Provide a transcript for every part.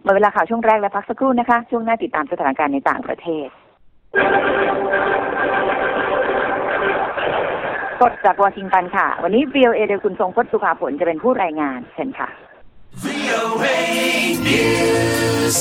หมดเวลาข่าวช่วงแรกและพักสักครู่นะคะช่วงหน้าติดตามสถานการณ์ในต่างประเทศสดจากวอชิงตันค่ะวันนี้ VOA โดยคุณทรงพจน์สุภาผลจะเป็นผู้รายงานเชิญค่ะ VOA News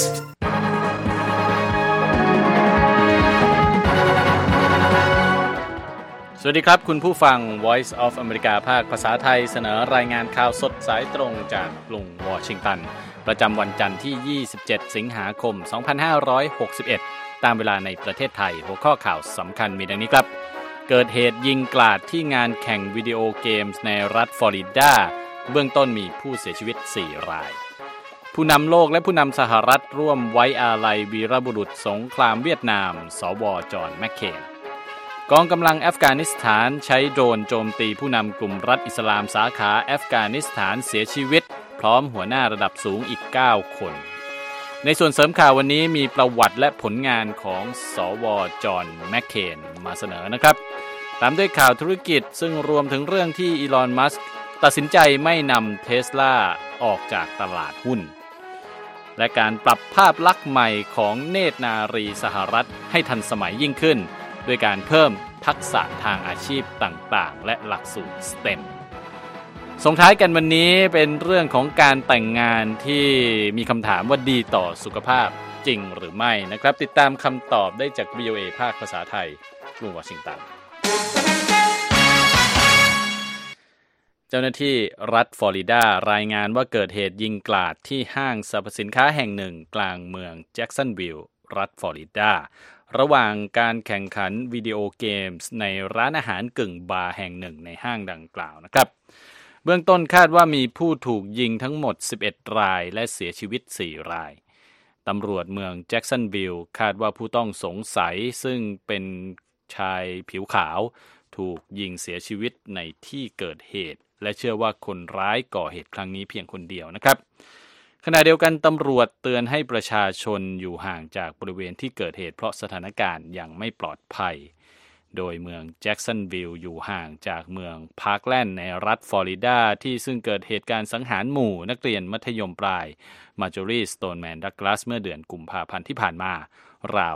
สวัสดีครับคุณผู้ฟัง Voice of America ภาคภาษาไทยเสนอรายงานข่าวสดสายตรงจากกรุงวอชิงตันประจำวันจันทร์ที่27สิงหาคม2561ตามเวลาในประเทศไทยหัวข้อข่าวสำคัญมีดังนี้ครับเกิดเหตุยิงกราดที่งานแข่งวิดีโอเกมส์ในรัฐฟลอริดาเบื้องต้นมีผู้เสียชีวิต4รายผู้นำโลกและผู้นำสหรัฐร่วมไว้อาลัยวีรบุรุษสงครามเวียดนามสว.จอห์นแมคเคนกองกำลังอัฟกานิสถานใช้โดรนโจมตีผู้นำกลุ่มรัฐอิสลามสาขาอัฟกานิสถานเสียชีวิตพร้อมหัวหน้าระดับสูงอีก9คนในส่วนเสริมข่าววันนี้มีประวัติและผลงานของสว.จอห์นแมคเคนมาเสนอนะครับตามด้วยข่าวธุรกิจซึ่งรวมถึงเรื่องที่อีลอนมัสก์ตัดสินใจไม่นำเทสลาออกจากตลาดหุ้นและการปรับภาพลักษณ์ใหม่ของเนตรนารีสหรัฐให้ทันสมัยยิ่งขึ้นด้วยการเพิ่มทักษะทางอาชีพต่างๆและหลักสูตร STEM ส่งท้ายกันวันนี้เป็นเรื่องของการแต่งงานที่มีคำถามว่าดีต่อสุขภาพจริงหรือไม่นะครับติดตามคำตอบได้จาก VOA ภาคภาษาไทยกรุงวอชิงตันเจ้าหน้าที่รัฐฟลอริดารายงานว่าเกิดเหตุยิงกราดที่ห้างสรรพสินค้าแห่งหนึ่งกลางเมืองแจ็คสันวิลล์รัฐฟลอริดาระหว่างการแข่งขันวิดีโอเกมส์ในร้านอาหารกึ่งบาร์แห่งหนึ่งในห้างดังกล่าวนะครับเบื้องต้นคาดว่ามีผู้ถูกยิงทั้งหมด11รายและเสียชีวิต4รายตำรวจเมืองแจ็คสันวิลล์คาดว่าผู้ต้องสงสัยซึ่งเป็นชายผิวขาวถูกยิงเสียชีวิตในที่เกิดเหตุและเชื่อว่าคนร้ายก่อเหตุครั้งนี้เพียงคนเดียวนะครับขณะเดียวกันตำรวจเตือนให้ประชาชนอยู่ห่างจากบริเวณที่เกิดเหตุเพราะสถานการณ์ยังไม่ปลอดภัยโดยเมืองแจ็คสันวิลล์อยู่ห่างจากเมืองพาร์คแลนด์ในรัฐฟลอริดาที่ซึ่งเกิดเหตุการณ์สังหารหมู่นักเรียนมัธยมปลายมาร์จอรีสโตนแมนดักลาสเมื่อเดือนกุมภาพันธ์ที่ผ่านมาราว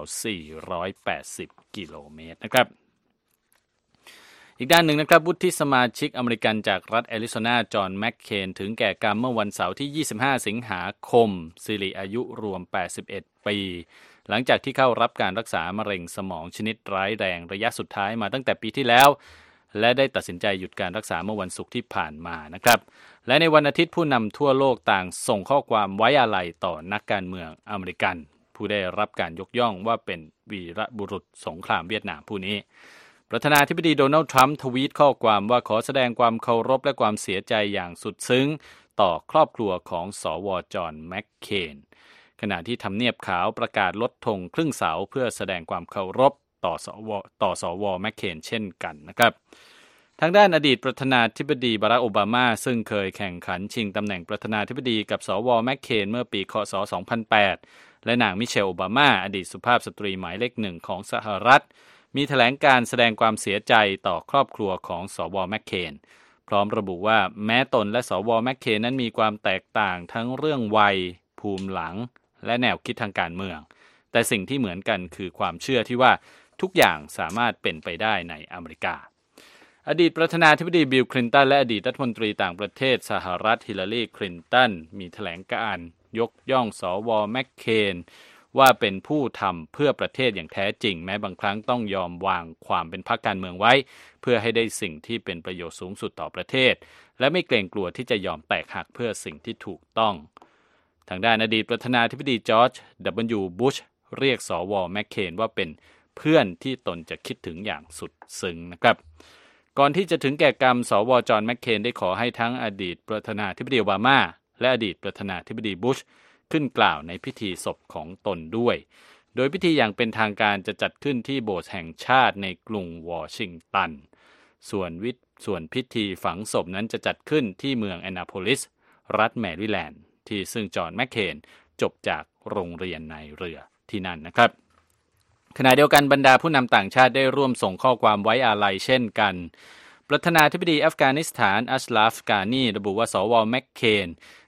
480กิโลเมตรนะครับอีกด้านหนึ่งนะครับวุฒิสมาชิกอเมริกันจากรัฐแอริโซนาจอห์นแมคเคนถึงแก่กรรมเมื่อวันเสาร์ที่25สิงหาคมสิริอายุรวม81ปีหลังจากที่เข้ารับการรักษามะเร็งสมองชนิดร้ายแรงระยะสุดท้ายมาตั้งแต่ปีที่แล้วและได้ตัดสินใจหยุดการรักษาเมื่อวันศุกร์ที่ผ่านมานะครับและในวันอาทิตย์ผู้นำทั่วโลกต่างส่งข้อความไว้อาลัยต่อนักการเมืองอเมริกันผู้ได้รับการยกย่องว่าเป็นวีรบุรุษสงครามเวียดนามผู้นี้ประธานาธิบดีโดนัลด์ทรัมป์ทวีตข้อความว่าขอแสดงความเคารพและความเสียใจอย่างสุดซึ้งต่อครอบครัวของสว.จอห์นแมคเคนขณะที่ทำเนียบขาวประกาศลดธงครึ่งเสาเพื่อแสดงความเคารพต่อสว.แมคเคนเช่นกันนะครับทางด้านอดีตประธานาธิบดีบารักโอบามาซึ่งเคยแข่งขันชิงตำแหน่งประธานาธิบดีกับสว.แมคเคนเมื่อปีค.ศ. 2008และนางมิเชลโอบามาอดีตสุภาพสตรีหมายเลข1ของสหรัฐมีแถลงการแสดงความเสียใจต่อครอบครัวของสว.แมคเคนพร้อมระบุว่าแม้ตนและสว.แมคเคนนั้นมีความแตกต่างทั้งเรื่องวัยภูมิหลังและแนวคิดทางการเมืองแต่สิ่งที่เหมือนกันคือความเชื่อที่ว่าทุกอย่างสามารถเป็นไปได้ในอเมริกาอดีตประธานาธิบดีบิลคลินตันและอดีตรัฐมนตรีต่างประเทศสหรัฐฮิลลารีคลินตันมีแถลงการยกย่องสว.แมคเคนว่าเป็นผู้ทำเพื่อประเทศอย่างแท้จริงแม้บางครั้งต้องยอมวางความเป็นพรรคการเมืองไว้เพื่อให้ได้สิ่งที่เป็นประโยชน์สูงสุดต่อประเทศและไม่เกรงกลัวที่จะยอมแตกหักเพื่อสิ่งที่ถูกต้องทางด้านอดีตประธานาธิบดีจอร์จ W. บุชเรียกสว.แมคเคนว่าเป็นเพื่อนที่ตนจะคิดถึงอย่างสุดซึ้งนะครับก่อนที่จะถึงแก่กรรมสว.จอห์นแมคเคนได้ขอให้ทั้งอดีตประธานาธิบดีโอบามาและอดีตประธานาธิบดีบุชขึ้นกล่าวในพิธีศพของตนด้วยโดยพิธีอย่างเป็นทางการจะจัดขึ้นที่โบสถ์แห่งชาติในกรุงวอชิงตันส่วนพิธีฝังศพนั้นจะจัดขึ้นที่เมืองแอนนาโพลิสรัฐแมริแลนด์ที่ซึ่งจอห์นแมคเคนจบจากโรงเรียนในเรือที่นั่นนะครับขณะเดียวกันบรรดาผู้นำต่างชาติได้ร่วมส่งข้อความไว้อาลัยเช่นกัน ประธานาธิบดีอัฟกานิสถานอัชราฟ กานีระบุว่าสว.แมคเคน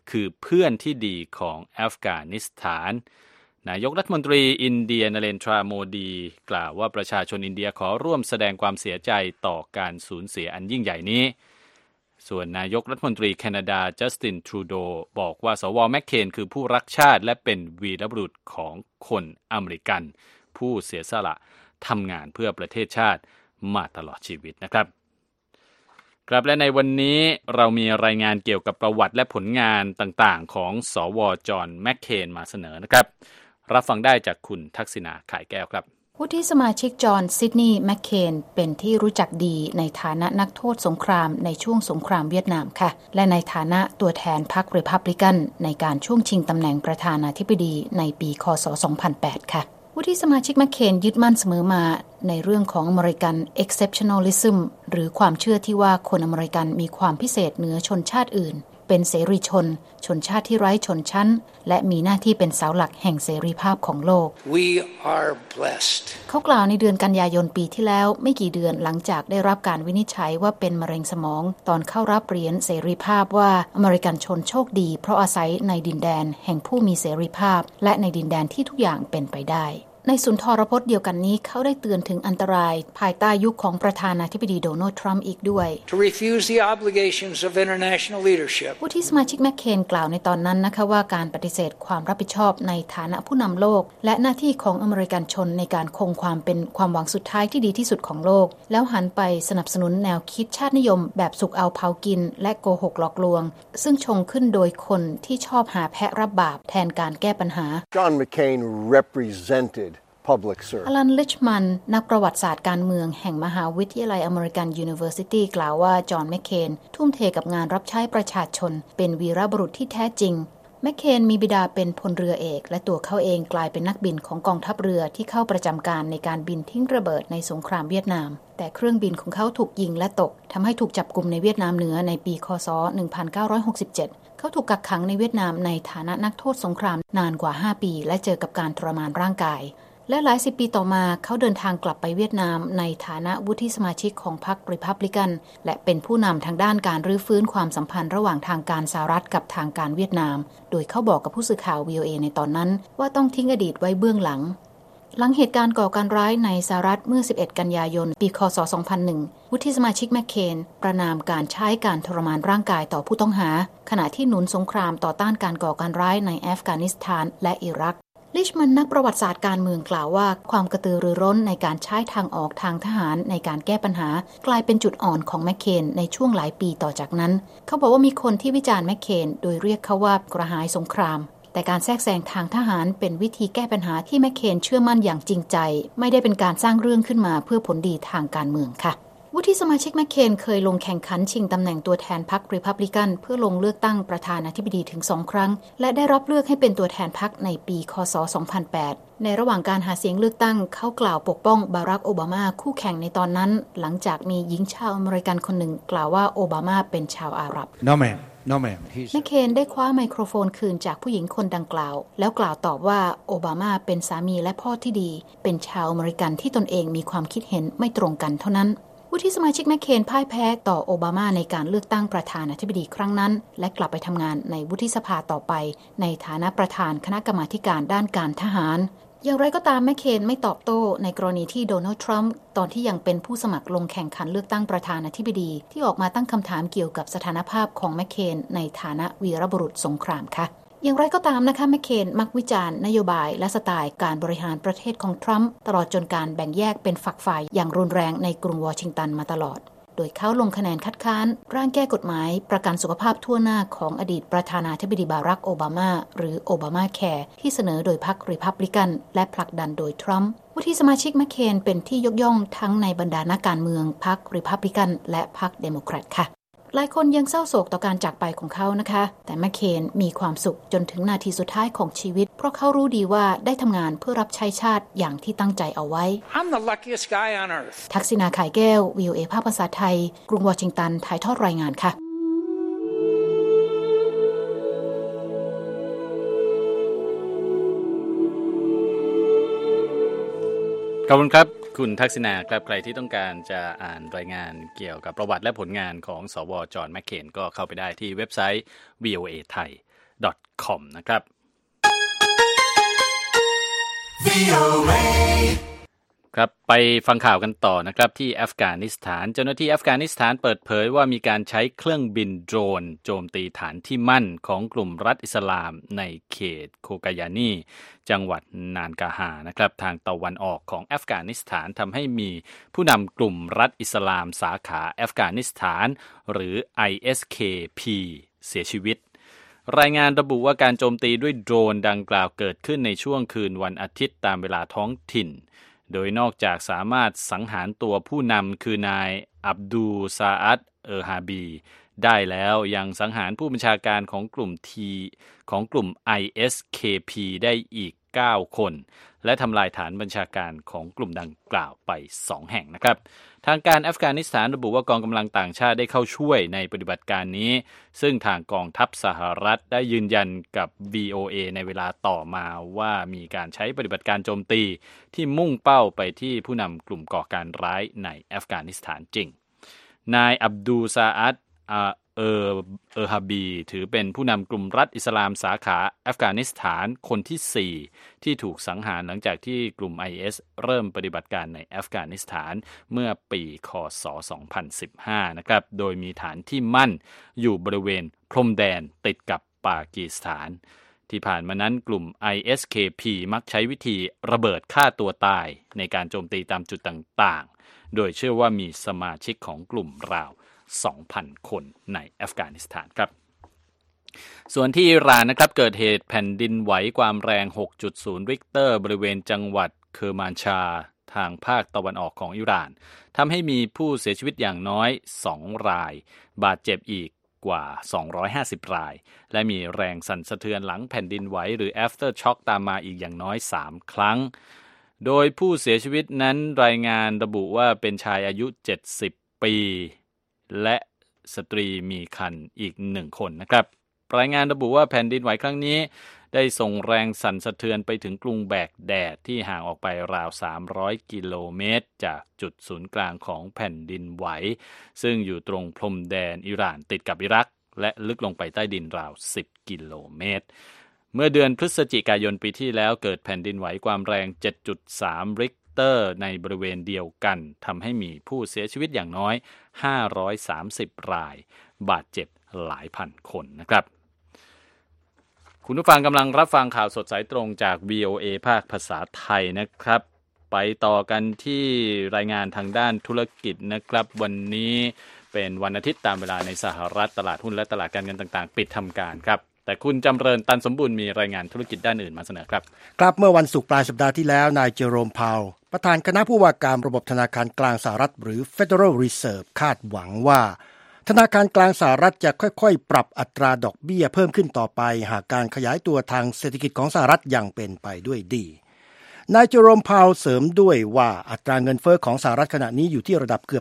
คือเพื่อนที่ดีของอัฟกานิสถานนายกรัฐมนตรีอินเดียนเรนทราโมดีกล่าวว่าประชาชนอินเดียขอร่วมแสดงความเสียใจต่อการสูญเสียอันยิ่งใหญ่นี้ส่วนนายกรัฐมนตรีแคนาดาจัสตินทรูโดบอกว่าสว.แมคเคนคือผู้รักชาติและเป็นวีรบุรุษของคนอเมริกันผู้เสียสละทำงานเพื่อประเทศชาติมาตลอดชีวิตนะครับครับและในวันนี้เรามีรายงานเกี่ยวกับประวัติและผลงานต่างๆของสว.จอห์นแมคเคนมาเสนอนะครับรับฟังได้จากคุณทักษิณาข่ายแก้วครับผู้ที่สมาชิกจอห์นซิดนีย์แมคเคนเป็นที่รู้จักดีในฐานะนักโทษสงครามในช่วงสงครามเวียดนามค่ะและในฐานะตัวแทนพรรครีพับลิกันในการช่วงชิงตำแหน่งประธานาธิบดีในปีค.ศ. 2008 ค่ะผู้ที่สมาชิกแมคเคนยึดมั่นเสมอมาในเรื่องของอเมริกัน exceptionalism หรือความเชื่อที่ว่าคนอเมริกันมีความพิเศษเหนือชนชาติอื่นเป็นเสรีชนชาติที่ไร้ชนชั้นและมีหน้าที่เป็นเสาหลักแห่งเสรีภาพของโลก We are blessed เขากล่าวในเดือนกันยายนปีที่แล้วไม่กี่เดือนหลังจากได้รับการวินิจฉัยว่าเป็นมะเร็งสมองตอนเข้ารับเหรียญเสรีภาพว่าอเมริกันชนโชคดีเพราะอาศัยในดินแดนแห่งผู้มีเสรีภาพและในดินแดนที่ทุกอย่างเป็นไปได้ในสุนทรพจน์เดียวกันนี้เขาได้เตือนถึงอันตรายภายใต้ยุคของประธานาธิบดีโดนัลด์ทรัมป์อีกด้วย To refuse the obligations of international leadership ผู้ที่สมาชิกแมคเคนกล่าวในตอนนั้นนะคะว่าการปฏิเสธความรับผิดชอบในฐานะผู้นำโลกและหน้าที่ของอเมริกันชนในการคงความเป็นความหวังสุดท้ายที่ดีที่สุดของโลกแล้วหันไปสนับสนุนแนวคิดชาตินิยมแบบสุกเอาเผากินและโกหกหลอกลวงซึ่งชงขึ้นโดยคนที่ชอบหาแพะรับบาปแทนการแก้ปัญหา John McCain represented อลัน ลิชมันนักประวัติศาสตร์การเมืองแห่งมหาวิทยาลัยอเมริกันยูนิเวอร์ซิตี้กล่าวว่าจอห์นแมคเคนทุ่มเทกับงานรับใช้ประชาชนเป็นวีรบุรุษที่แท้จริงแมคเคนมีบิดาเป็นพลเรือเอกและตัวเขาเองกลายเป็นนักบินของกองทัพเรือที่เข้าประจำการในการบินทิ้งระเบิดในสงครามเวียดนามแต่เครื่องบินของเขาถูกยิงและตกทำให้ถูกจับกุมในเวียดนามเหนือในปีค.ศ. 1967เขาถูกกักขังในเวียดนามในฐานะนักโทษสงครามนานกว่า5ปีและเจอกับการทรมานร่างกายและหลายสิบปีต่อมาเขาเดินทางกลับไปเวียดนามในฐานะวุฒิสมาชิกของพรรครีพับลิกันและเป็นผู้นำทางด้านการรื้อฟื้นความสัมพันธ์ระหว่างทางการสหรัฐกับทางการเวียดนามโดยเขาบอกกับผู้สื่อข่าว VOA ในตอนนั้นว่าต้องทิ้งอดีตไว้เบื้องหลังเหตุการณ์ก่อการร้ายในสหรัฐเมื่อ11กันยายนปีค.ศ. 2001วุฒิสมาชิกแมคเคนประณามการใช้การทรมานร่างกายต่อผู้ต้องหาขณะที่หนุนสงครามต่อต้านการก่อการร้ายในอัฟกานิสถานและอิรักลิชมันนักประวัติศาสตร์การเมืองกล่าวว่าความกระตือรือร้นในการใช้ทางออกทางทหารในการแก้ปัญหากลายเป็นจุดอ่อนของแมคเคนในช่วงหลายปีต่อจากนั้นเขาบอกว่ามีคนที่วิจารณ์แมคเคนโดยเรียกเขาว่ากระหายสงครามแต่การแทรกแซงทางทหารเป็นวิธีแก้ปัญหาที่แมคเคนเชื่อมั่นอย่างจริงใจไม่ได้เป็นการสร้างเรื่องขึ้นมาเพื่อผลดีทางการเมืองค่ะวุฒิสมาชิกแมคเคนเคยลงแข่งขันชิงตำแหน่งตัวแทนพรรครีพับลิกันเพื่อลงเลือกตั้งประธานาธิบดีถึง2 ครั้งและได้รับเลือกให้เป็นตัวแทนพรรคในปีค.ศ. 2008ในระหว่างการหาเสียงเลือกตั้งเขากล่าวปกป้องบารักโอบามาคู่แข่งในตอนนั้นหลังจากมีหญิงชาวอเมริกันคนหนึ่งกล่าวว่าโอบามาเป็นชาวอาหรับ No ma'am แมคเคนได้คว้าไมโครโฟนคืนจากผู้หญิงคนดังกล่าวแล้วกล่าวตอบว่าโอบามาเป็นสามีและพ่อที่ดีเป็นชาวอเมริกันที่ตนเองมีความคิดเห็นไม่ตรงกันเท่านั้นวุฒิสมาชิกแมคเคนพ่ายแพ้ต่อโอบามาในการเลือกตั้งประธานาธิบดีครั้งนั้นและกลับไปทำงานในวุฒิสภาต่อไปในฐานะประธานคณะกรรมาธิการด้านการทหารอย่างไรก็ตามแมคเคนไม่ตอบโต้ในกรณีที่โดนัลด์ทรัมป์ตอนที่ยังเป็นผู้สมัครลงแข่งขันเลือกตั้งประธานาธิบดีที่ออกมาตั้งคำถามเกี่ยวกับสถานภาพของแมคเคนในฐานะวีรบุรุษสงครามค่ะอย่างไรก็ตามนะคะแมคเคนมักวิจารณ์นโยบายและสไตล์การบริหารประเทศของทรัมป์ตลอดจนการแบ่งแยกเป็นฝักฝ่ายอย่างรุนแรงในกรุงวอชิงตันมาตลอดโดยเขาลงคะแนนคัดค้านร่างแก้กฎหมายประกันสุขภาพทั่วหน้าของอดีตประธานาธิบดีบารักโอบามาหรือโอบามาแคร์ที่เสนอโดยพรรครีพับลิกันและผลักดันโดยทรัมป์วุฒิสมาชิกแมคเคนเป็นที่ยกย่องทั้งในบรรดานักการเมืองพรรครีพับลิกันและพรรคเดโมแครตค่ะหลายคนยังเศร้าโศกต่อการจากไปของเขานะคะแต่แมคเคนมีความสุขจนถึงนาทีสุดท้ายของชีวิตเพราะเขารู้ดีว่าได้ทำงานเพื่อรับใช้ชาติอย่างที่ตั้งใจเอาไว้ I'm the luckiest guy on earth ทักษิณา ข่ายแก้ว VOA ภาคภาษาไทยกรุงวอชิงตันถ่ายทอดรายงานค่ะขอบคุณครับคุณทักษิณาครับใครที่ต้องการจะอ่านรายงานเกี่ยวกับประวัติและผลงานของสว.จอห์นแมคเคนก็เข้าไปได้ที่เว็บไซต์ VOA Thai .com นะครับครับไปฟังข่าวกันต่อนะครับที่อัฟกานิสถานเจ้าหน้าที่อัฟกานิสถานเปิดเผยว่ามีการใช้เครื่องบินโดรนโจมตีฐานที่มั่นของกลุ่มรัฐอิสลามในเขตโคกายานีจังหวัดนานกาฮานะครับทางตะวันออกของอัฟกานิสถานทำให้มีผู้นำกลุ่มรัฐอิสลามสาขาอัฟกานิสถานหรือ ISKP เสียชีวิตรายงานระบุว่าการโจมตีด้วยโดรนดังกล่าวเกิดขึ้นในช่วงคืนวันอาทิตย์ตามเวลาท้องถิ่นโดยนอกจากสามารถสังหารตัวผู้นำคือนายอับดุลซาอัดฮาบีได้แล้วยังสังหารผู้บัญชาการของกลุ่ม ISKP ได้อีก9คนและทำลายฐานบัญชาการของกลุ่มดังกล่าวไป2แห่งนะครับทางการอัฟกานิสถานระบุว่ากองกำลังต่างชาติได้เข้าช่วยในปฏิบัติการนี้ซึ่งทางกองทัพสหรัฐได้ยืนยันกับ VOA ในเวลาต่อมาว่ามีการใช้ปฏิบัติการโจมตีที่มุ่งเป้าไปที่ผู้นำกลุ่มก่อการร้ายในอัฟกานิสถานจริงนายอับดุลซาอัดฮาบีถือเป็นผู้นำกลุ่มรัฐอิสลามสาขาอัฟกานิสถานคนที่4ที่ถูกสังหารหลังจากที่กลุ่ม IS เริ่มปฏิบัติการในอัฟกานิสถานเมื่อปีค.ศ. 2015นะครับโดยมีฐานที่มั่นอยู่บริเวณพรมแดนติดกับปากีสถานที่ผ่านมานั้นกลุ่ม ISKP มักใช้วิธีระเบิดฆ่าตัวตายในการโจมตีตามจุดต่างๆโดยเชื่อว่ามีสมาชิกของกลุ่มราว2,000 คนในอัฟกานิสถานครับส่วนที่อิหร่านนะครับเกิดเหตุแผ่นดินไหวความแรง 6.0 ริกเตอร์บริเวณจังหวัดเคอร์มานชาทางภาคตะวันออกของอิหร่านทำให้มีผู้เสียชีวิตอย่างน้อย2รายบาดเจ็บอีกกว่า250รายและมีแรงสั่นสะเทือนหลังแผ่นดินไหวหรือ after shock ตามมาอีกอย่างน้อย3ครั้งโดยผู้เสียชีวิตนั้นรายงานระบุว่าเป็นชายอายุ70ปีและสตรีมีครรภ์อีก1คนนะครับรายงานระบุว่าแผ่นดินไหวครั้งนี้ได้ส่งแรงสั่นสะเทือนไปถึงกรุงแบกแดดที่ห่างออกไปราว300กิโลเมตรจากจุดศูนย์กลางของแผ่นดินไหวซึ่งอยู่ตรงพรมแดนอิหร่านติดกับอิรักและลึกลงไปใต้ดินราว10กิโลเมตรเมื่อเดือนพฤศจิกายนปีที่แล้วเกิดแผ่นดินไหวความแรง 7.3 ริกเตอร์ในบริเวณเดียวกันทำให้มีผู้เสียชีวิตอย่างน้อย530รายบาดเจ็บหลายพันคนนะครับคุณผู้ฟังกำลังรับฟังข่าวสดสายตรงจาก VOA ภาคภาษาไทยนะครับไปต่อกันที่รายงานทางด้านธุรกิจนะครับวันนี้เป็นวันอาทิตย์ตามเวลาในสหรัฐตลาดหุ้นและตลาดการเงินต่างๆปิดทำการครับแต่คุณจำเริญตันสมบูรณ์มีรายงานธุรกิจด้านอื่นมาเสนอครับครับเมื่อวันศุกร์ปลายสัปดาห์ที่แล้วนายเจอโรม พาวประธานคณะผู้ว่าการระบบธนาคารกลางสหรัฐหรือ Federal Reserve คาดหวังว่าธนาคารกลางสหรัฐจะค่อยๆปรับอัตราดอกเบี้ยเพิ่มขึ้นต่อไปหากการขยายตัวทางเศรษฐกิจของสหรัฐยังเป็นไปด้วยดีนายเจอโรม พาวเสริมด้วยว่าอัตราเงินเฟ้อของสหรัฐขณะนี้อยู่ที่ระดับเกือบ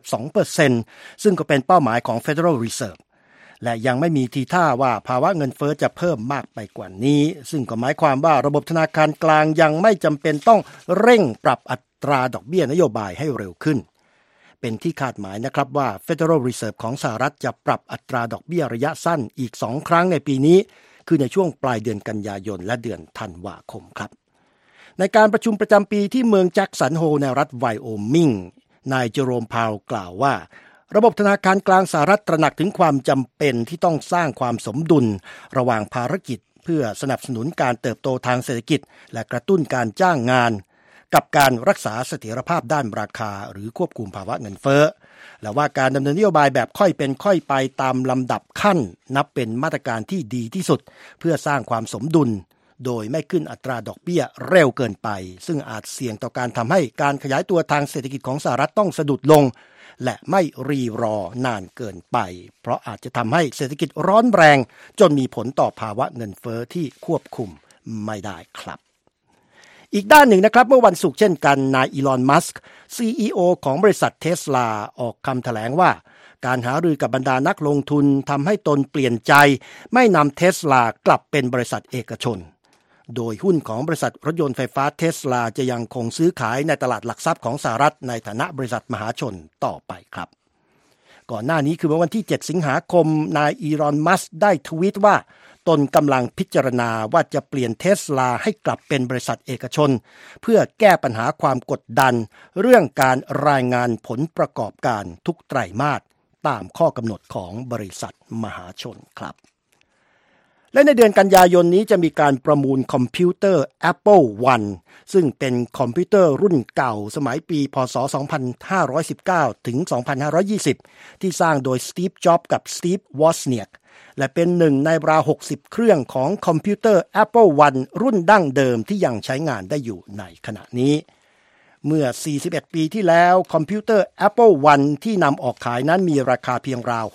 2% ซึ่งก็เป็นเป้าหมายของ Federal Reserveและยังไม่มีทีท่าว่าภาวะเงินเฟ้อจะเพิ่มมากไปกว่านี้ซึ่งก็หมายความว่าระบบธนาคารกลางยังไม่จำเป็นต้องเร่งปรับอัตราดอกเบี้ยนโยบายให้เร็วขึ้นเป็นที่คาดหมายนะครับว่า Federal Reserve ของสหรัฐจะปรับอัตราดอกเบี้ยระยะสั้นอีก2ครั้งในปีนี้คือในช่วงปลายเดือนกันยายนและเดือนธันวาคมครับในการประชุมประจำปีที่เมืองแจ็คสันโฮในรัฐไวโอมิงนายเจอโรม พาวกล่าวว่าระบบธนาคารกลางสหรัฐตระหนักถึงความจำเป็นที่ต้องสร้างความสมดุลระหว่างภารกิจเพื่อสนับสนุนการเติบโตทางเศรษฐกิจและกระตุ้นการจ้างงานกับการรักษาเสถียรภาพด้านราคาหรือควบคุมภาวะเงินเฟ้อและว่าการดำเนินนโยบายแบบค่อยเป็นค่อยไปตามลำดับขั้นนับเป็นมาตรการที่ดีที่สุดเพื่อสร้างความสมดุลโดยไม่ขึ้นอัตราดอกเบี้ยเร็วเกินไปซึ่งอาจเสี่ยงต่อการทำให้การขยายตัวทางเศรษฐกิจของสหรัฐต้องสะดุดลงและไม่รีรอนานเกินไปเพราะอาจจะทำให้เศรษฐกิจร้อนแรงจนมีผลต่อภาวะเงินเฟ้อที่ควบคุมไม่ได้ครับอีกด้านหนึ่งนะครับเมื่อวันศุกร์เช่นกันนายอีลอน มัสก์ CEO ของบริษัท Tesla ออกคำแถลงว่าการหารือกับบรรดานักลงทุนทำให้ตนเปลี่ยนใจไม่นำ Tesla กลับเป็นบริษัทเอกชนโดยหุ้นของบริษัทรถยนต์ไฟฟ้า Tesla จะยังคงซื้อขายในตลาดหลักทรัพย์ของสหรัฐในฐานะบริษัทมหาชนต่อไปครับก่อนหน้านี้คือเมื่อวันที่7สิงหาคมนายอีลอน มัสก์ได้ทวีตว่าตนกำลังพิจารณาว่าจะเปลี่ยน Tesla ให้กลับเป็นบริษัทเอกชนเพื่อแก้ปัญหาความกดดันเรื่องการรายงานผลประกอบการทุกไตรมาสตามข้อกำหนดของบริษัทมหาชนครับและในเดือนกันยายนนี้จะมีการประมูลคอมพิวเตอร์ Apple One ซึ่งเป็นคอมพิวเตอร์รุ่นเก่าสมัยปีพ.ศ. 2519 ถึง 2520 ที่สร้างโดย Steve Jobs กับ Steve Wozniak และเป็นหนึ่งในราว 60 เครื่องของคอมพิวเตอร์ Apple One รุ่นดั้งเดิมที่ยังใช้งานได้อยู่ในขณะนี้เมื่อ 41 ปีที่แล้วคอมพิวเตอร์ Apple One ที่นำออกขายนั้นมีราคาเพียงราว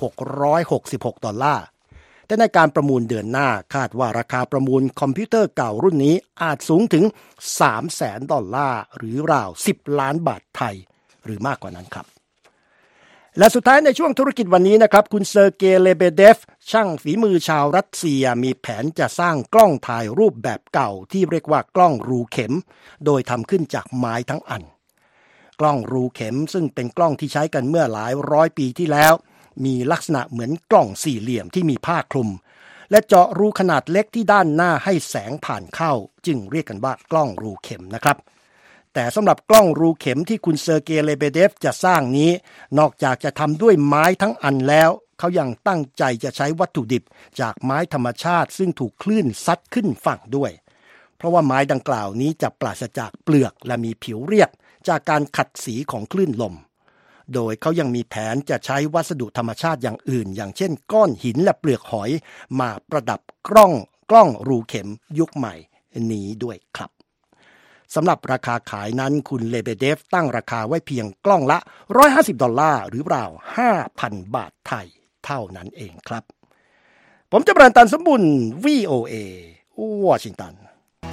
$666แต่ในการประมูลเดือนหน้าคาดว่าราคาประมูลคอมพิวเตอร์เก่ารุ่นนี้อาจสูงถึง$300,000หรือราว10 ล้านบาทไทยหรือมากกว่านั้นครับและสุดท้ายในช่วงธุรกิจวันนี้นะครับคุณเซอร์เกย์ เลเบเดฟช่างฝีมือชาวรัสเซียมีแผนจะสร้างกล้องถ่ายรูปแบบเก่าที่เรียกว่ากล้องรูเข็มโดยทำขึ้นจากไม้ทั้งอันกล้องรูเข็มซึ่งเป็นกล้องที่ใช้กันเมื่อหลายร้อยปีที่แล้วมีลักษณะเหมือนกล่องสี่เหลี่ยมที่มีผ้าคลุมและเจาะรูขนาดเล็กที่ด้านหน้าให้แสงผ่านเข้าจึงเรียกกันว่ากล้องรูเข็มนะครับแต่สำหรับกล้องรูเข็มที่คุณเซอร์เกย์ เลเบเดฟจะสร้างนี้นอกจากจะทำด้วยไม้ทั้งอันแล้วเขายังตั้งใจจะใช้วัตถุดิบจากไม้ธรรมชาติซึ่งถูกคลื่นซัดขึ้นฝั่งด้วยเพราะว่าไม้ดังกล่าวนี้จะปราศจากเปลือกและมีผิวเรียบจากการขัดสีของคลื่นลมโดยเขายังมีแผนจะใช้วัสดุธรรมชาติอย่างอื่นอย่างเช่นก้อนหินและเปลือกหอยมาประดับกล้องรูเข็มยุคใหม่นี้ด้วยครับสำหรับราคาขายนั้นคุณเลเบเดฟตั้งราคาไว้เพียงกล้องละ$150หรือราว 5,000 บาทไทยเท่านั้นเองครับผมจะตันสมบุญ VOA วอชิงตัน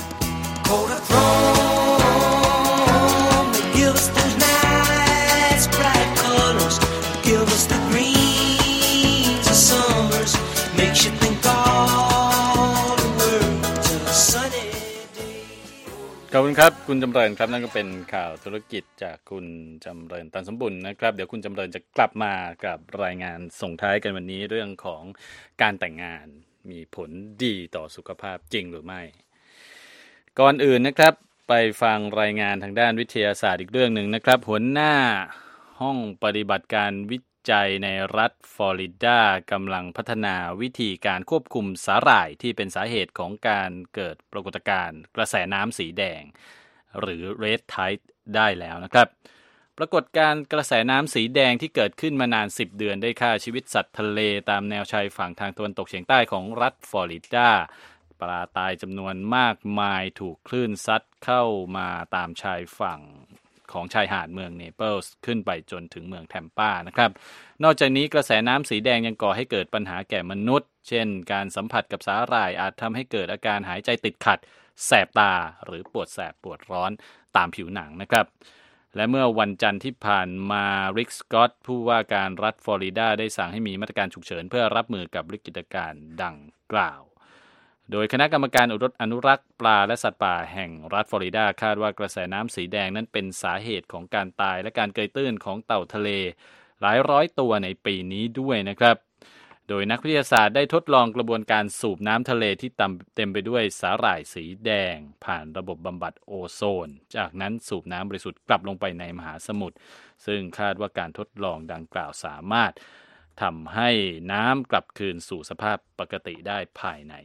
ขอบคุณครับคุณจำเริญครับนั่นก็เป็นข่าวธุรกิจจากคุณจำเริญตันสมบุญนะครับเดี๋ยวคุณจำเริญจะกลับมากับรายงานส่งท้ายกันวันนี้เรื่องของการแต่งงานมีผลดีต่อสุขภาพจริงหรือไม่ก่อนอื่นนะครับไปฟังรายงานทางด้านวิทยาศาสตร์อีกเรื่องหนึ่งนะครับหัวหน้าห้องปฏิบัติการวิจัยในรัฐฟลอริดากำลังพัฒนาวิธีการควบคุมสาหร่ายที่เป็นสาเหตุของการเกิดปรากฏการณ์กระแสน้ำสีแดงหรือ Red Tide ได้แล้วนะครับปรากฏการณ์กระแสน้ำสีแดงที่เกิดขึ้นมานาน10 เดือนได้ฆ่าชีวิตสัตว์ทะเลตามแนวชายฝั่งทางตะวันตกเฉียงใต้ของรัฐฟลอริดาปลาตายจำนวนมากมายถูกคลื่นซัดเข้ามาตามชายฝั่งของชายหาดเมืองเนเปิลส์ขึ้นไปจนถึงเมืองแทมปานะครับนอกจากนี้กระแสน้ำสีแดงยังก่อให้เกิดปัญหาแก่มนุษย์เช่นการสัมผัสกับสาหร่ายอาจทำให้เกิดอาการหายใจติดขัดแสบตาหรือปวดแสบปวดร้อนตามผิวหนังนะครับและเมื่อวันจันทร์ที่ผ่านมาริก สกอตต์ผู้ว่าการรัฐฟลอริดาได้สั่งให้มีมาตรการฉุกเฉินเพื่อรับมือกับวิกฤตการณ์ดังกล่าวโดยคณะกรรมการอนุรักษ์ปลาและสัตว์ป่าแห่งรัฐฟลอริดาคาดว่ากระแสน้ำสีแดงนั้นเป็นสาเหตุของการตายและการเกยตื้นของเต่าทะเลหลายร้อยตัวในปีนี้ด้วยนะครับโดยนักวิทยาศาสตร์ได้ทดลองกระบวนการสูบน้ำทะเลที่เต็มไปด้วยสาหร่ายสีแดงผ่านระบบบำบัดโอโซนจากนั้นสูบน้ำบริสุทธิ์กลับลงไปในมหาสมุทรซึ่งคาดว่าการทดลองดังกล่าวสามารถทำให้น้ำกลับคืนสู่สภาพปกติได้ภายใน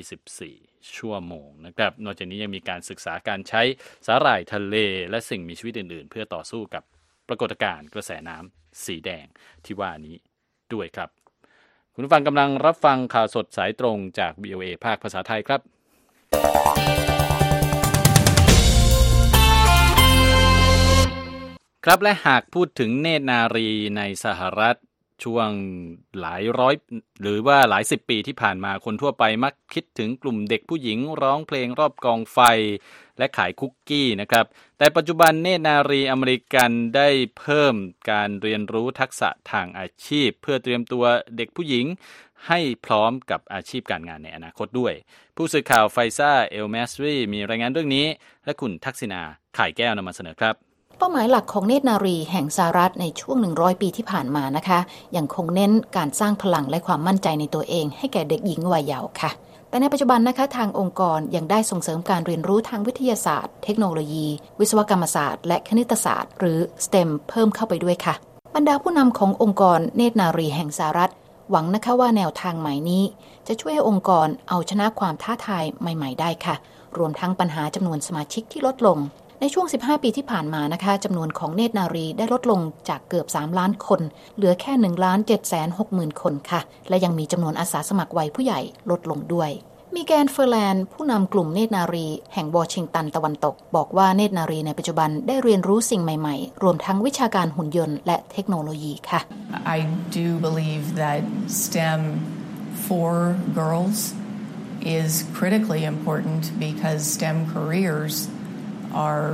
24 ชั่วโมงนะครับนอกจากนี้ยังมีการศึกษาการใช้สาหร่ายทะเลและสิ่งมีชีวิตอื่นๆเพื่อต่อสู้กับปรากฏการณ์กระแสน้ำสีแดงที่ว่านี้ด้วยครับคุณผู้ฟังกำลังรับฟังข่าวสดสายตรงจาก VOA ภาคภาษาไทยครับครับและหากพูดถึงเนตรนารีในสหรัฐช่วงหลายร้อยหรือว่าหลายสิบปีที่ผ่านมาคนทั่วไปมักคิดถึงกลุ่มเด็กผู้หญิงร้องเพลงรอบกองไฟและขายคุกกี้นะครับแต่ปัจจุบันเนตรนารีอเมริกันได้เพิ่มการเรียนรู้ทักษะทางอาชีพเพื่อเตรียมตัวเด็กผู้หญิงให้พร้อมกับอาชีพการงานในอนาคตด้วยผู้สื่อข่าวไฟซ่าเอลแมสรีมีรายงานเรื่องนี้และคุณทักษิณาข่ายแก้วนำมาเสนอครับเป้าหมายหลักของเนตรนารีแห่งสหรัฐในช่วง100 ปีที่ผ่านมานะคะยังคงเน้นการสร้างพลังและความมั่นใจในตัวเองให้แก่เด็กหญิงวัยเยาว์ค่ะแต่ในปัจจุบันนะคะทางองค์กรยังได้ส่งเสริมการเรียนรู้ทางวิทยาศาสตร์เทคโนโลยีวิศวกรรมศาสตร์และคณิตศาสตร์หรือ STEM เพิ่มเข้าไปด้วยค่ะบรรดาผู้นำขององค์กรเนตรนารีแห่งสหรัฐหวังนะคะว่าแนวทางใหม่นี้จะช่วยให้องค์กรเอาชนะความท้าทายใหม่ๆได้ค่ะรวมทั้งปัญหาจำนวนสมาชิกที่ลดลงในช่วง15ปีที่ผ่านมานะคะจำนวนของเนตรนารีได้ลดลงจากเกือบ3ล้านคนเหลือแค่ 1,760,000 คนค่ะและยังมีจำนวนอาสาสมัครวัยผู้ใหญ่ลดลงด้วยมีแกนเฟอร์แลนด์ผู้นำกลุ่มเนตรนารีแห่งวอชิงตันตะวันตกบอกว่าเนตรนารีในปัจจุบันได้เรียนรู้สิ่งใหม่ๆรวมทั้งวิชาการหุ่นยนต์และเทคโนโลยีค่ะ I do believe that STEM for girls is critically important because STEM careers are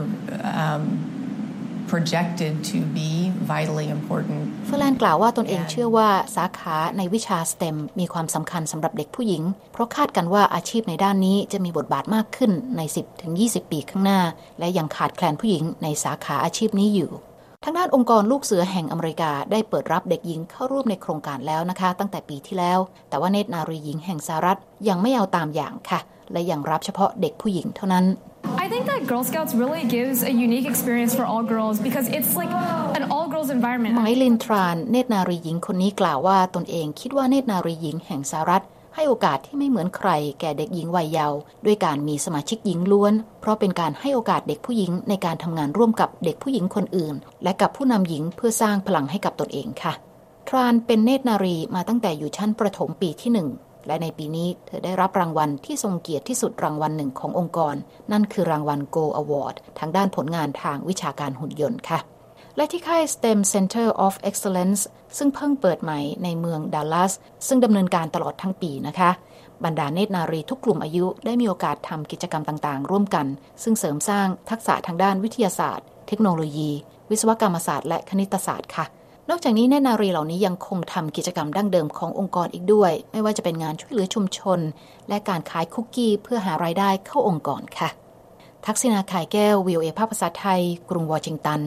projected to be vitally important เฟอร์แลนด์กล่าวว่าตนเองเชื่อว่าสาขาในวิชา STEM มีความสำคัญสำหรับเด็กผู้หญิงเพราะคาดกันว่าอาชีพในด้านนี้จะมีบทบาทมากขึ้นใน 10-20 ปีข้างหน้าและยังขาดแคลนผู้หญิงในสาขาอาชีพนี้อยู่ทางด้านองค์กรลูกเสือแห่งอเมริกาได้เปิดรับเด็กหญิงเข้าร่วมในโครงการแล้วนะคะตั้งแต่ปีที่แล้วแต่ว่าเนตรนารีหญิงแห่งสหรัฐยังไม่เอาตามอย่างค่ะและยังรับเฉพาะเด็กผู้หญิงเท่านั้น I think that Girl Scouts really gives a unique experience for all girls because it's like an all girls environment ไมลินทรานเนตรนารีหญิงคนนี้กล่าวว่าตนเองคิดว่าเนตรนารีหญิงแห่งสหรัฐให้โอกาสที่ไม่เหมือนใครแก่เด็กหญิงวัยเยาว์ด้วยการมีสมาชิกหญิงล้วนเพราะเป็นการให้โอกาสเด็กผู้หญิงในการทำงานร่วมกับเด็กผู้หญิงคนอื่นและกับผู้นำหญิงเพื่อสร้างพลังให้กับตนเองค่ะทรานเป็นเนตรนารีมาตั้งแต่อยู่ชั้นประถมปีที่1และในปีนี้เธอได้รับรางวัลที่ทรงเกียรติที่สุดรางวัลหนึ่งขององค์กรนั่นคือรางวัล Go Award ทางด้านผลงานทางวิชาการหุ่นยนต์ค่ะและที่ค่าย STEM Center of Excellence ซึ่งเพิ่งเปิดใหม่ในเมืองดัลลัสซึ่งดำเนินการตลอดทั้งปีนะคะบรรดาเนตรนารีทุกกลุ่มอายุได้มีโอกาสทำกิจกรรมต่างๆร่วมกันซึ่งเสริมสร้างทักษะทางด้านวิทยาศาสตร์เทคโนโลยีวิศวกรรมศาสตร์และคณิตศาสตร์ค่ะนอกจากนี้เนตรนารีเหล่านี้ยังคงทำกิจกรรมดั้งเดิมขององค์กรอีกด้วยไม่ว่าจะเป็นงานช่วยเหลือชุมชนและการขายคุกกี้เพื่อหารายได้เข้าองค์กรค่ะทักษิณา ข่ายแก้ว VOA ภาษาไทยกรุงวอชิงตัน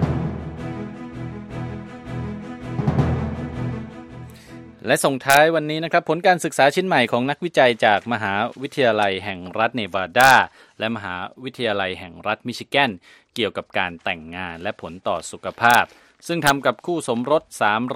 และส่งท้ายวันนี้นะครับผลการศึกษาชิ้นใหม่ของนักวิจัยจากมหาวิทยาลัยแห่งรัฐเนวาดาและมหาวิทยาลัยแห่งรัฐมิชิแกนเกี่ยวกับการแต่งงานและผลต่อสุขภาพซึ่งทำกับคู่สมรส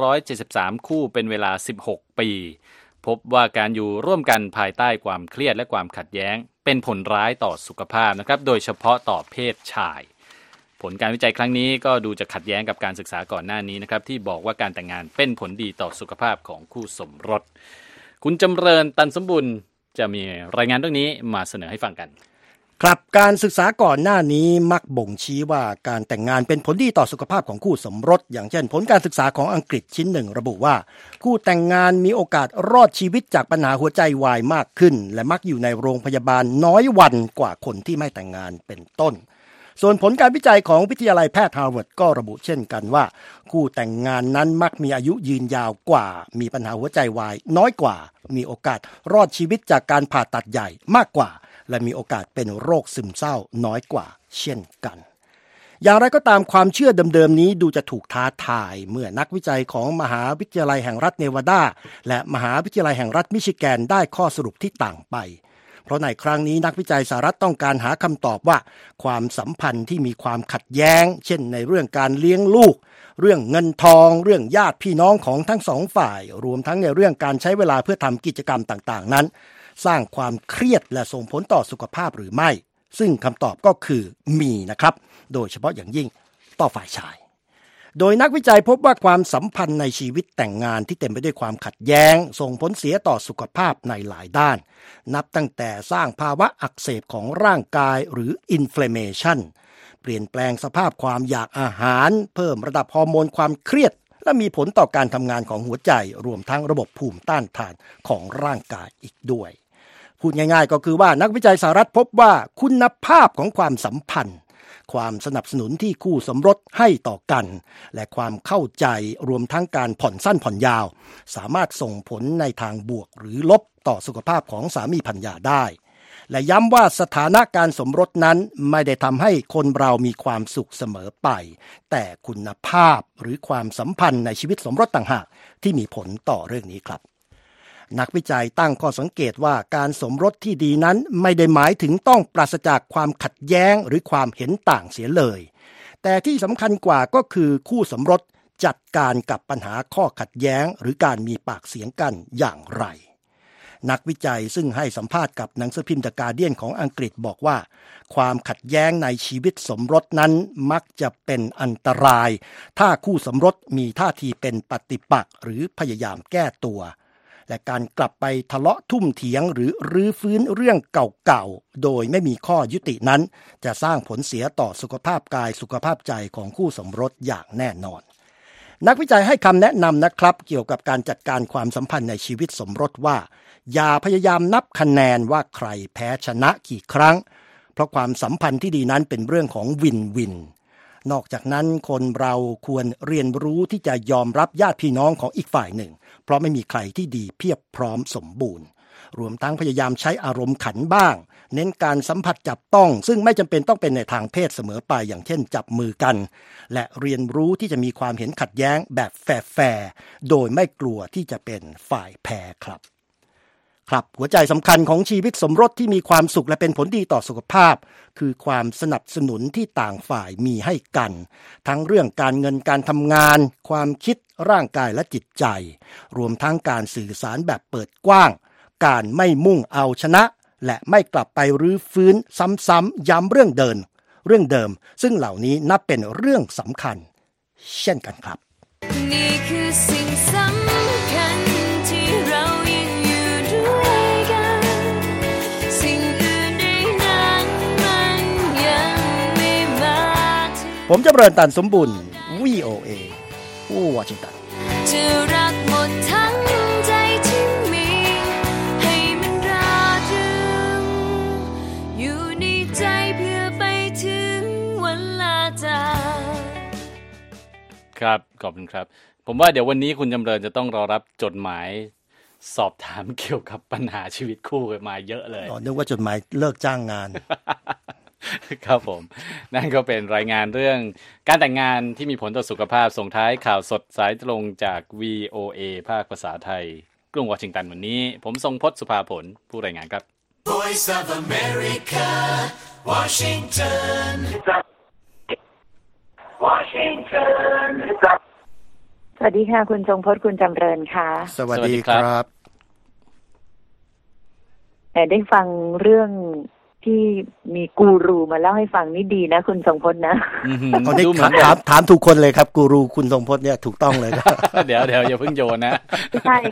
373คู่เป็นเวลา16ปีพบว่าการอยู่ร่วมกันภายใต้ความเครียดและความขัดแย้งเป็นผลร้ายต่อสุขภาพนะครับโดยเฉพาะต่อเพศชายผลการวิจัยครั้งนี้ก็ดูจะขัดแย้งกับการศึกษาก่อนหน้านี้นะครับที่บอกว่าการแต่งงานเป็นผลดีต่อสุขภาพของคู่สมรสคุณจำเริญตันสมบุญจะมีรายงานเรื่องนี้มาเสนอให้ฟังกันครับการศึกษาก่อนหน้านี้มักบ่งชี้ว่าการแต่งงานเป็นผลดีต่อสุขภาพของคู่สมรสอย่างเช่นผลการศึกษาของอังกฤษชิ้นหนึ่งระบุว่าคู่แต่งงานมีโอกาสรอดชีวิตจากปัญหาหัวใจวายมากขึ้นและมักอยู่ในโรงพยาบาลน้อยวันกว่าคนที่ไม่แต่งงานเป็นต้นส่วนผลการวิจัยของวิทยาลัยแพทย์ฮาร์วาร์ดก็ระบุเช่นกันว่าคู่แต่งงานนั้นมักมีอายุยืนยาวกว่ามีปัญหาหัวใจวายน้อยกว่ามีโอกาสรอดชีวิตจากการผ่าตัดใหญ่มากกว่าและมีโอกาสเป็นโรคซึมเศร้าน้อยกว่าเช่นกันอย่างไรก็ตามความเชื่อเดิมๆนี้ดูจะถูกท้าทายเมื่อนักวิจัยของมหาวิทยาลัยแห่งรัฐเนวาดาและมหาวิทยาลัยแห่งรัฐมิชิแกนได้ข้อสรุปที่ต่างไปเพราะในครั้งนี้นักวิจัยสหรัฐต้องการหาคำตอบว่าความสัมพันธ์ที่มีความขัดแย้งเช่นในเรื่องการเลี้ยงลูกเรื่องเงินทองเรื่องญาติพี่น้องของทั้งสองฝ่ายรวมทั้งในเรื่องการใช้เวลาเพื่อทำกิจกรรมต่างๆนั้นสร้างความเครียดและส่งผลต่อสุขภาพหรือไม่ซึ่งคำตอบก็คือมีนะครับโดยเฉพาะอย่างยิ่งต่อฝ่ายชายโดยนักวิจัยพบว่าความสัมพันธ์ในชีวิตแต่งงานที่เต็มไปด้วยความขัดแย้งส่งผลเสียต่อสุขภาพในหลายด้านนับตั้งแต่สร้างภาวะอักเสบของร่างกายหรือ inflammation เปลี่ยนแปลงสภาพความอยากอาหารเพิ่มระดับฮอร์โมนความเครียดและมีผลต่อการทำงานของหัวใจรวมทั้งระบบภูมิต้านทานของร่างกายอีกด้วยพูดง่ายๆก็คือว่านักวิจัยสหรัฐพบว่าคุณภาพของความสัมพันธ์ความสนับสนุนที่คู่สมรสให้ต่อกันและความเข้าใจรวมทั้งการผ่อนสั้นผ่อนยาวสามารถส่งผลในทางบวกหรือลบต่อสุขภาพของสามีภรรยาได้และย้ำว่าสถานะการสมรสนั้นไม่ได้ทำให้คนเรามีความสุขเสมอไปแต่คุณภาพหรือความสัมพันธ์ในชีวิตสมรสต่างหากที่มีผลต่อเรื่องนี้ครับนักวิจัยตั้งข้อสังเกตว่าการสมรสที่ดีนั้นไม่ได้หมายถึงต้องปราศจากความขัดแย้งหรือความเห็นต่างเสียเลยแต่ที่สำคัญกว่าก็คือคู่สมรสจัดการกับปัญหาข้อขัดแย้งหรือการมีปากเสียงกันอย่างไรนักวิจัยซึ่งให้สัมภาษณ์กับหนังสือพิมพ์ The Guardian ของอังกฤษบอกว่าความขัดแย้งในชีวิตสมรสนั้นมักจะเป็นอันตรายถ้าคู่สมรสมีท่าทีเป็นปฏิปักษ์หรือพยายามแก้ตัวและการกลับไปทะเลาะทุ่มเถียงหรือรื้อฟื้นเรื่องเก่าๆโดยไม่มีข้อยุตินั้นจะสร้างผลเสียต่อสุขภาพกายสุขภาพใจของคู่สมรสอย่างแน่นอนนักวิจัยให้คำแนะนำนะครับเกี่ยวกับการจัดการความสัมพันธ์ในชีวิตสมรสว่าอย่าพยายามนับคะแนนว่าใครแพ้ชนะกี่ครั้งเพราะความสัมพันธ์ที่ดีนั้นเป็นเรื่องของวินวินนอกจากนั้นคนเราควรเรียนรู้ที่จะยอมรับญาติพี่น้องของอีกฝ่ายหนึ่งเพราะไม่มีใครที่ดีเพียบพร้อมสมบูรณ์รวมทั้งพยายามใช้อารมณ์ขันบ้างเน้นการสัมผัสจับต้องซึ่งไม่จำเป็นต้องเป็นในทางเพศเสมอไปอย่างเช่นจับมือกันและเรียนรู้ที่จะมีความเห็นขัดแย้งแบบแฟร์ๆโดยไม่กลัวที่จะเป็นฝ่ายแพ้ครับหัวใจสำคัญของชีวิตสมรสที่มีความสุขและเป็นผลดีต่อสุขภาพคือความสนับสนุนที่ต่างฝ่ายมีให้กันทั้งเรื่องการเงินการทำงานความคิดร่างกายและจิตใจรวมทั้งการสื่อสารแบบเปิดกว้างการไม่มุ่งเอาชนะและไม่กลับไปรื้อฟื้นซ้ำๆย้ำเรื่องเดิมซึ่งเหล่านี้นับเป็นเรื่องสำคัญเช่นกันครับนี่คือสิ่งสำคัญที่เรายังอยู่ด้วยกันสิ่งอื่นใดนั้นมันยังไม่มาผมจำเริญตันสมบุญ VOA วอชิงตันจะรักหมดทั้งใจที่มีให้มันราตรึงอยู่ในใจเพื่อไปถึงวันลาจากครับขอบคุณครับผมว่าเดี๋ยววันนี้คุณจำเริญจะต้องรอรับจดหมายสอบถามเกี่ยวกับปัญหาชีวิตคู่มาเยอะเลยนึกว่าจดหมายเลิกจ้างงานครับผมนั่นก็เป็นรายงานเรื่องการแต่งงานที่มีผลต่อสุขภาพส่งท้ายข่าวสดสายตรงจาก VOA ภาคภาษาไทยกรุงวอชิงตันวันนี้ผมทรงพจน์สุภาผลผู้รายงานครับ Voice of America Washingtonสวัสดีค่ะคุณทรงพจน์คุณจำเริญค่ะสวัสดีครับได้ฟังเรื่องที่มีกูรูมาเล่าให้ฟังนี่ดีนะคุณทรงพจน์นะเขาได้ถามถูกคนเลยครับกูรูคุณทรงพจน์เนี่ยถูกต้องเลยครับเดี๋ยวอย่าเพิ่งโยนนะใช่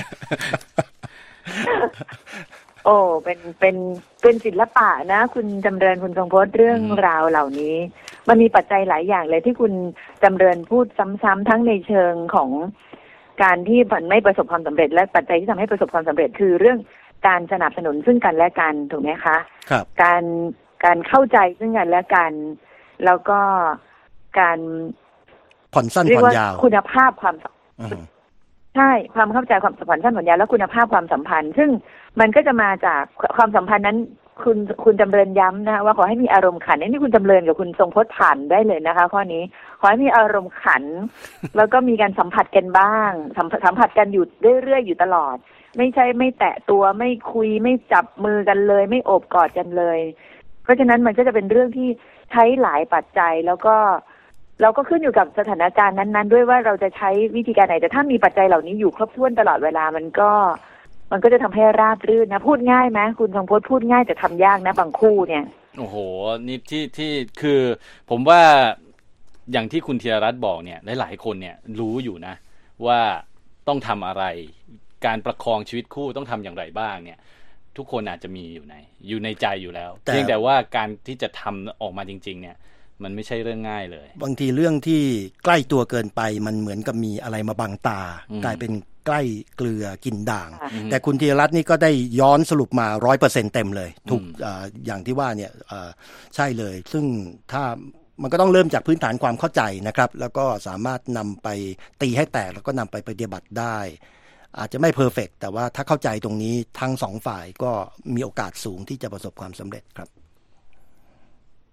โอ้เป็นศิลปะนะคุณจำเริญคุณทรงพจน์เรื่องราวเหล่านี้มันมีปัจจัยหลายอย่างเลยที่คุณจำเริญพูดซ้ำๆทั้งในเชิงของการที่มันไม่ประสบความสำเร็จและปัจจัยที่ทำให้ประสบความสำเร็จคือเรื่องการสนับสนุนซึ่งกันและกันถูกไหมคะครับการเข้าใจซึ่งกันและกันแล้วก็การผ่อนสั้นผ่อนยาวคุณภาพความใช่ความเข้าใจความสัมพันธ์สั้นผ่อนยาวและคุณภาพความสัมพันธ์ซึ่งมันก็จะมาจากความสัมพันธ์นั้นคุณจำเริญย้ำนะว่าขอให้มีอารมณ์ขันนี่คุณจำเริญกับคุณทรงพจน์ผ่านได้เลยนะคะข้อนี้ขอให้มีอารมณ์ขันแล้วก็มีการสัมผัสกันบ้างสัมผัสกันอยู่เรื่อยๆอยู่ตลอดไม่ใช่ไม่แตะตัวไม่คุยไม่จับมือกันเลยไม่โอบกอดกันเลยเพราะฉะนั้นมันก็จะเป็นเรื่องที่ใช้หลายปัจจัยแล้วก็เราก็ขึ้นอยู่กับสถานการณ์นั้นๆด้วยว่าเราจะใช้วิธีการไหนแต่ถ้ามีปัจจัยเหล่านี้อยู่ครบถ้วนตลอดเวลามันก็จะทำให้ราบรื่นนะพูดง่ายไหมคุณทรงพจน์พูดง่ายแต่ทำยากนะบางคู่เนี่ยโอ้โหนี่ที่คือผมว่าอย่างที่คุณธีรรัตน์บอกเนี่ยหลายๆคนเนี่ยรู้อยู่นะว่าต้องทำอะไรการประคองชีวิตคู่ต้องทำอย่างไรบ้างเนี่ยทุกคนอาจจะมีอยู่ในใจอยู่แล้วเพียงแต่ว่าการที่จะทำออกมาจริงๆเนี่ยมันไม่ใช่เรื่องง่ายเลยบางทีเรื่องที่ใกล้ตัวเกินไปมันเหมือนกับมีอะไรมาบังตากลายเป็นใกล้เกลือกินด่างแต่คุณธีรรัตน์นี่ก็ได้ย้อนสรุปมา 100% เต็มเลยถูกอย่างที่ว่าเนี่ยใช่เลยซึ่งถ้ามันก็ต้องเริ่มจากพื้นฐานความเข้าใจนะครับแล้วก็สามารถนำไปตีให้แตกแล้วก็นำไปปฏิบัติได้อาจจะไม่เพอร์เฟกต์แต่ว่าถ้าเข้าใจตรงนี้ทั้งสองฝ่ายก็มีโอกาสสูงที่จะประสบความสำเร็จครับ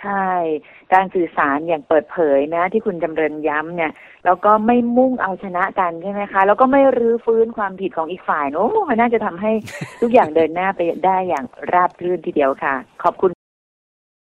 ใช่การสื่อสารอย่างเปิดเผยนะที่คุณจำเริญย้ำเนี่ยแล้วก็ไม่มุ่งเอาชนะกันใช่ไหมคะแล้วก็ไม่รื้อฟื้นความผิดของอีกฝ่ายโอ้มันน่าจะทำให้ทุกอย่างเดินหน้าไปได้อย่างราบรื่นทีเดียวค่ะขอบคุณ